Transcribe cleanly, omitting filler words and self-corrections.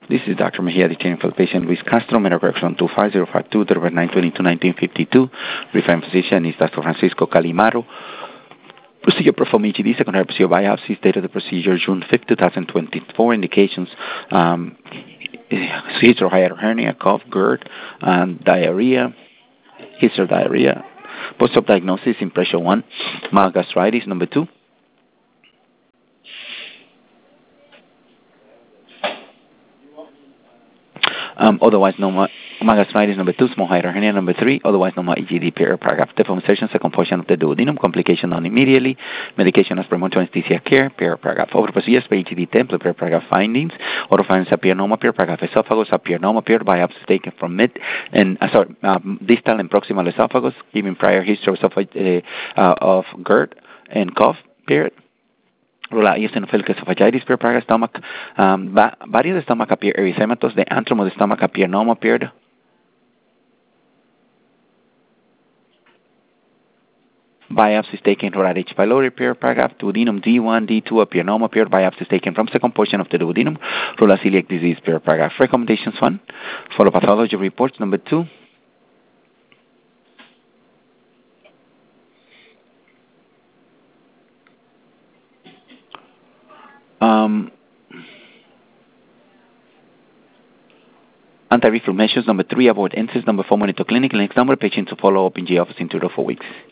This is Dr. Mejia, detailing for the patient Luis Castro, medical correction 25052, date of birth 9/22/1952. Referring physician is Dr. Francisco Calimaro. Procedure performed EGD, secondary procedure biopsy, date of the procedure June 5, 2024. Indications, history of hiatal hernia, cough, GERD, diarrhea, history of diarrhea. Post-op diagnosis, impression 1, mild gastritis, number 2. Otherwise known gastritis, number 2, small hiatal hernia, number 3, otherwise known EGD, period, paragraph. Deformation, second portion of the duodenum, complication done immediately, medication as premonitory anesthesia care, period, paragraph. Over procedures for EGD template, period, paragraph. Findings, other findings appear normal, period, paragraph. Esophagus appear normal, period, biopsy taken from mid and distal and proximal esophagus, given prior history of GERD and cough, period. Eosinophilic esophagitis, period, paragraph. Stomach, body of the stomach appear erythematous, the antrum of the stomach appear normal, period. Biopsies taken right H. pylori, period, paragraph. Duodenum D1, D2 appear normal, period. Biopsies taken from second portion of the duodenum. Rural celiac disease, period, paragraph. Recommendations 1. Follow pathology reports, number 2. Anti-reflux measures, number 3. Avoid NSAIDs, number 4. Monitor clinic. Next number, patients to follow up in G office in 2 to 4 weeks.